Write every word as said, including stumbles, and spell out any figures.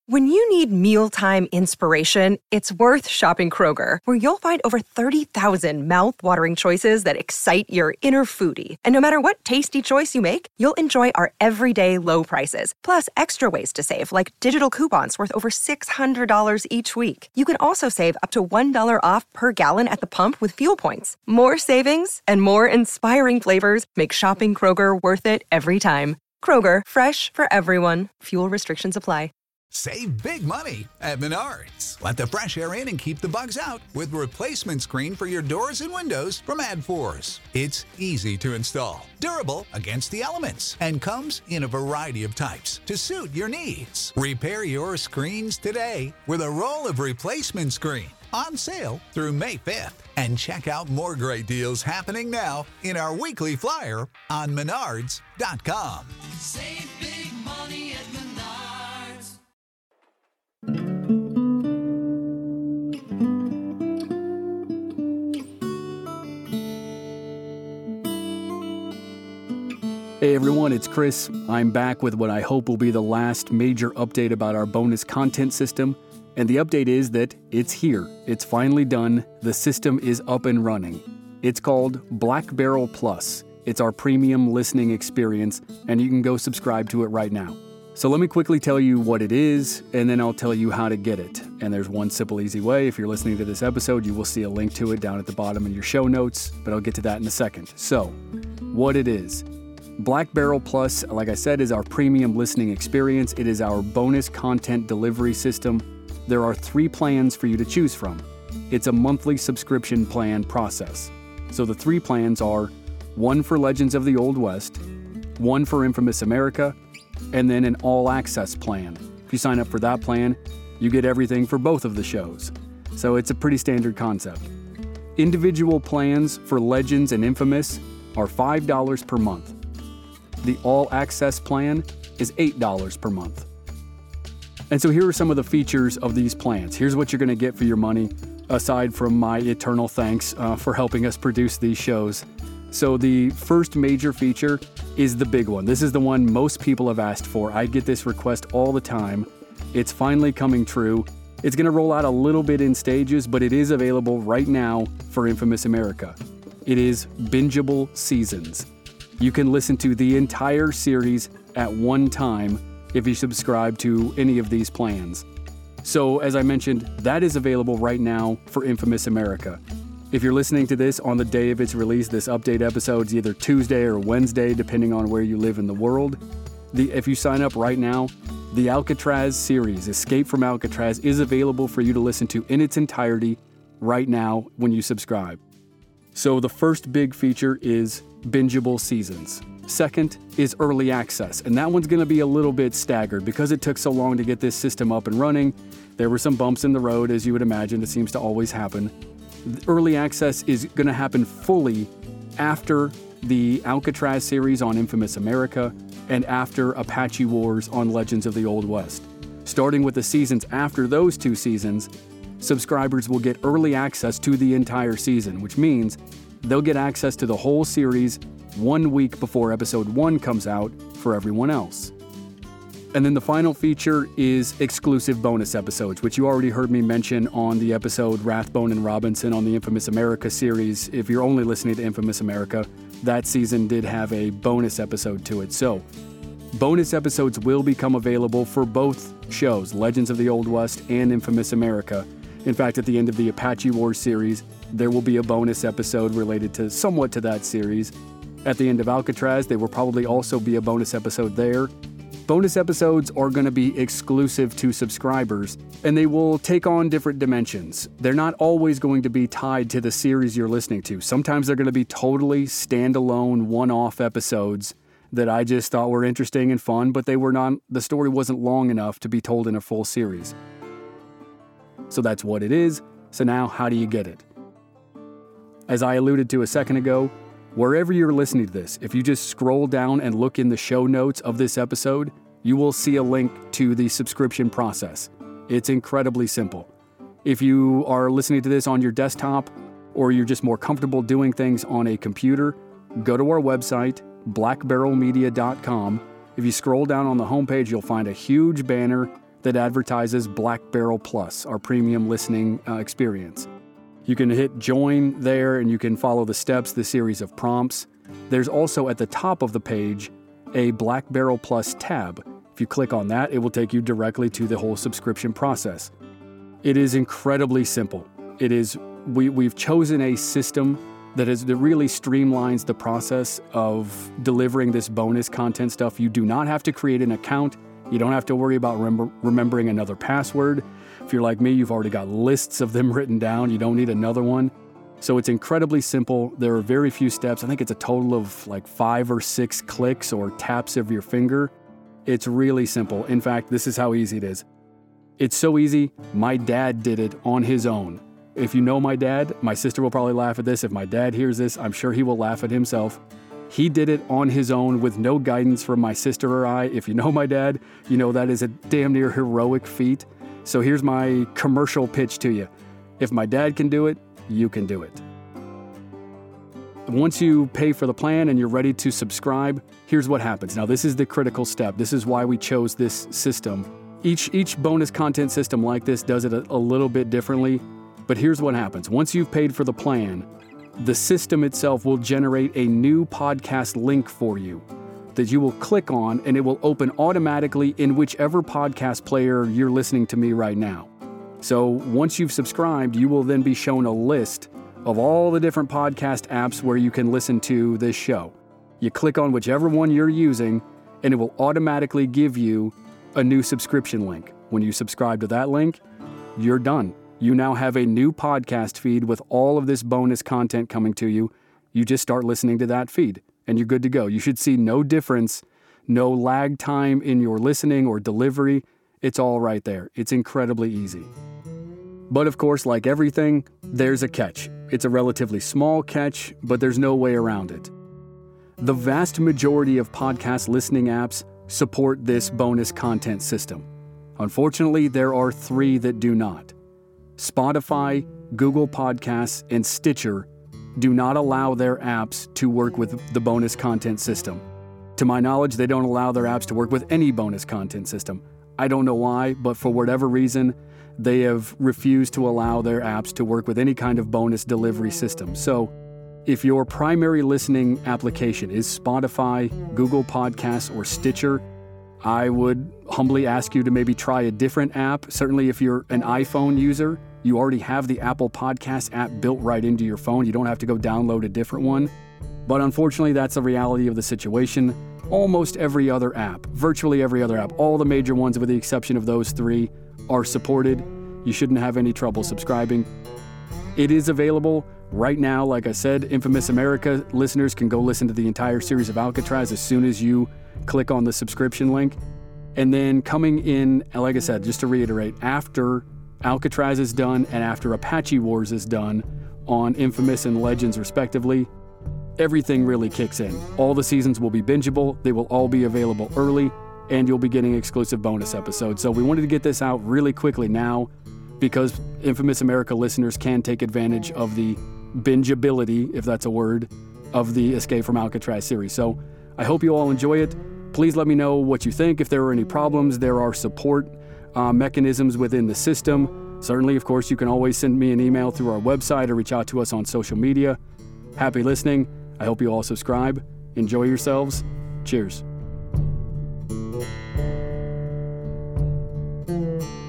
When you need mealtime inspiration, it's worth shopping Kroger, where you'll find over thirty thousand mouth-watering choices that excite your inner foodie. And no matter what tasty choice you make, you'll enjoy our everyday low prices, plus extra ways to save, like digital coupons worth over six hundred dollars each week. You can also save up to one dollar off per gallon at the pump with fuel points. More savings and more inspiring flavors make shopping Kroger worth it every time. Kroger, fresh for everyone. Fuel restrictions apply. Save big money at Menards. Let the fresh air in and keep the bugs out with replacement screen for your doors and windows from AdForce. It's easy to install, durable against the elements, and comes in a variety of types to suit your needs. Repair your screens today with a roll of replacement screen on sale through May fifth. And check out more great deals happening now in our weekly flyer on menards dot com. Save big money at Menards. Hey everyone, it's Chris. I'm back with what I hope will be the last major update about our bonus content system. And the update is that it's here. It's finally done. The system is up and running. It's called Black Barrel Plus. It's our premium listening experience, and you can go subscribe to it right now. So let me quickly tell you what it is, and then I'll tell you how to get it. And there's one simple, easy way. If you're listening to this episode, you will see a link to it down at the bottom in your show notes, but I'll get to that in a second. So, what it is. Black Barrel Plus, like I said, is our premium listening experience. It is our bonus content delivery system. There are three plans for you to choose from. It's a monthly subscription plan process. So the three plans are one for Legends of the Old West, one for Infamous America, and then an all-access plan. If you sign up for that plan, you get everything for both of the shows. So it's a pretty standard concept. Individual plans for Legends and Infamous are five dollars per month. The all-access plan is eight dollars per month. And so here are some of the features of these plans. Here's what you're going to get for your money, aside from my eternal thanks uh, for helping us produce these shows. So the first major feature is the big one. This is the one most people have asked for. I get this request all the time. It's finally coming true. It's going to roll out a little bit in stages, but it is available right now for Infamous America. It is bingeable seasons. You can listen to the entire series at one time if you subscribe to any of these plans. So, as I mentioned, that is available right now for Infamous America. If you're listening to this on the day of its release, this update episode's either Tuesday or Wednesday, depending on where you live in the world. The, if you sign up right now, the Alcatraz series, Escape from Alcatraz, is available for you to listen to in its entirety right now when you subscribe. So the first big feature is bingeable seasons. Second is early access, and that one's going to be a little bit staggered because it took so long to get this system up and running. There were some bumps in the road, as you would imagine. It seems to always happen. Early access is going to happen fully after the Alcatraz series on Infamous America and after Apache Wars on Legends of the Old West. Starting with the seasons after those two seasons, subscribers will get early access to the entire season, which means they'll get access to the whole series one week before episode one comes out for everyone else. And then the final feature is exclusive bonus episodes, which you already heard me mention on the episode Rathbone and Robinson on the Infamous America series. If you're only listening to Infamous America, that season did have a bonus episode to it. So, bonus episodes will become available for both shows, Legends of the Old West and Infamous America. In fact, at the end of the Apache Wars series, there will be a bonus episode related to somewhat to that series. At the end of Alcatraz, there will probably also be a bonus episode there. Bonus episodes are going to be exclusive to subscribers, and they will take on different dimensions. They're not always going to be tied to the series you're listening to. Sometimes they're going to be totally standalone, one-off episodes that I just thought were interesting and fun, but they were not, the story wasn't long enough to be told in a full series. So that's what it is. So now, how do you get it? As I alluded to a second ago, wherever you're listening to this, if you just scroll down and look in the show notes of this episode, you will see a link to the subscription process. It's incredibly simple. If you are listening to this on your desktop, or you're just more comfortable doing things on a computer, go to our website, black barrel media dot com. If you scroll down on the homepage, you'll find a huge banner that advertises Black Barrel Plus, our premium listening uh, experience. You can hit join there and you can follow the steps, the series of prompts. There's also at the top of the page a Black Barrel Plus tab. If you click on that, it will take you directly to the whole subscription process. It is incredibly simple. It is we, we've chosen a system that is that really streamlines the process of delivering this bonus content stuff. You do not have to create an account. You don't have to worry about remember, remembering another password. If you're like me, you've already got lists of them written down. You don't need another one. So it's incredibly simple. There are very few steps. I think it's a total of like five or six clicks or taps of your finger. It's really simple. In fact, this is how easy it is. It's so easy, my dad did it on his own. If you know my dad, my sister will probably laugh at this. If my dad hears this, I'm sure he will laugh at himself. He did it on his own with no guidance from my sister or I. If you know my dad, you know that is a damn near heroic feat. So here's my commercial pitch to you. If my dad can do it, you can do it. Once you pay for the plan and you're ready to subscribe, here's what happens. Now, this is the critical step. This is why we chose this system. Each, each bonus content system like this does it a, a little bit differently, but here's what happens. Once you've paid for the plan, the system itself will generate a new podcast link for you that you will click on, and it will open automatically in whichever podcast player you're listening to me right now. So once you've subscribed, you will then be shown a list of all the different podcast apps where you can listen to this show. You click on whichever one you're using, and it will automatically give you a new subscription link. When you subscribe to that link, you're done. You now have a new podcast feed with all of this bonus content coming to you. You just start listening to that feed, and you're good to go. You should see no difference, no lag time in your listening or delivery. It's all right there. It's incredibly easy. But of course, like everything, there's a catch. It's a relatively small catch, but there's no way around it. The vast majority of podcast listening apps support this bonus content system. Unfortunately, there are three that do not. Spotify, Google Podcasts, and Stitcher do not allow their apps to work with the bonus content system. To my knowledge, they don't allow their apps to work with any bonus content system. I don't know why, but for whatever reason, they have refused to allow their apps to work with any kind of bonus delivery system. So, if your primary listening application is Spotify, Google Podcasts, or Stitcher, I would humbly ask you to maybe try a different app. Certainly if you're an iPhone user, you already have the Apple Podcast app built right into your phone. You don't have to go download a different one. But unfortunately, that's the reality of the situation. Almost every other app, virtually every other app, all the major ones with the exception of those three, are supported. You shouldn't have any trouble subscribing. It is available right now. Like I said, Infamous America listeners can go listen to the entire series of Alcatraz as soon as you click on the subscription link. And then coming in, like I said, just to reiterate, after Alcatraz is done and after Apache Wars is done on Infamous and Legends respectively, everything really kicks in. All the seasons will be bingeable, they will all be available early, and you'll be getting exclusive bonus episodes. So we wanted to get this out really quickly now because Infamous America listeners can take advantage of the bingeability, if that's a word, of the Escape from Alcatraz series. So I hope you all enjoy it. Please let me know what you think. If there are any problems, there are support uh, mechanisms within the system. Certainly, of course, you can always send me an email through our website or reach out to us on social media. Happy listening. I hope you all subscribe. Enjoy yourselves. Cheers.